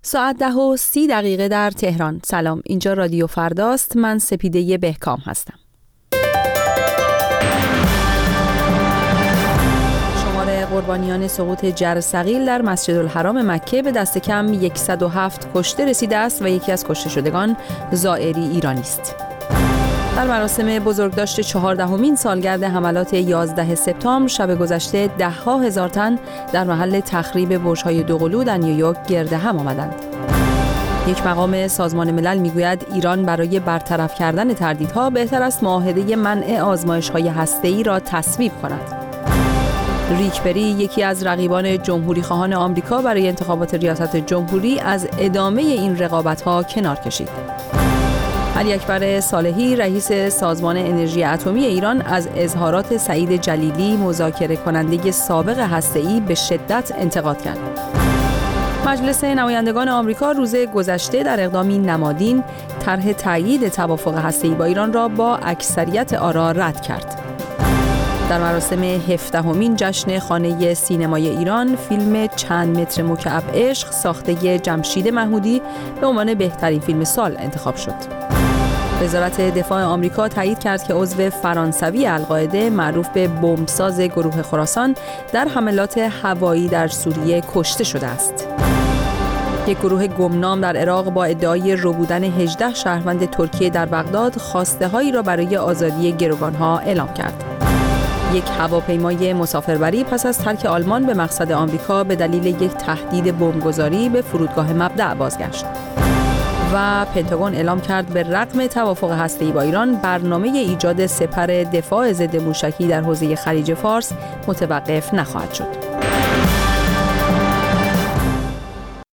ساعت 10:30 در تهران. سلام، اینجا رادیو فرداست. من سپیده بهکام هستم. شمار قربانیان سقوط جرثقیل در مسجدالحرام مکه به دست کم 107 کشته رسیده است و یکی از کشته شدگان زائری ایرانی است. در مراسم بزرگداشت 14مین سالگرد حملات 11 سپتامبر شب گذشته 10,000 تن در محل تخریب برج‌های دوقلو در نیویورک گرد هم آمدند. یک مقام سازمان ملل میگوید ایران برای برطرف کردن تردیدها بهتر است معاهده منع آزمایش‌های هسته‌ای را تصویب کند. ریک پری، یکی از رقیبان جمهوری‌خواهان آمریکا برای انتخابات ریاست جمهوری، از ادامه این رقابت‌ها کنار کشید. علی اکبر صالحی، رئیس سازمان انرژی اتمی ایران، از اظهارات سعید جلیلی، مذاکره کننده سابق هسته‌ای، به شدت انتقاد کرد. مجلس نمایندگان آمریکا روز گذشته در اقدامی نمادین طرح تایید توافق هسته‌ای با ایران را با اکثریت آرا رد کرد. در مراسم 17مین جشن خانه سینمای ایران، فیلم چند متر مکعب عشق ساخته جمشید محمودی به عنوان بهترین فیلم سال انتخاب شد. وزارت دفاع آمریکا تایید کرد که عضو فرانسوی القاعده معروف به بمبساز گروه خراسان در حملات هوایی در سوریه کشته شده است. یک گروه گمنام در عراق با ادعای ربودن 18 شهروند ترکیه در بغداد خواسته‌هایی را برای آزادی گروگان‌ها اعلام کرد. یک هواپیمای مسافربری پس از ترک آلمان به مقصد آمریکا به دلیل یک تهدید بمبگذاری به فرودگاه مبدأ بازگشت. و پنتاگون اعلام کرد به رغم توافق هسته‌ای با ایران، برنامه ایجاد سپر دفاع ضد موشکی در حوزه خلیج فارس متوقف نخواهد شد.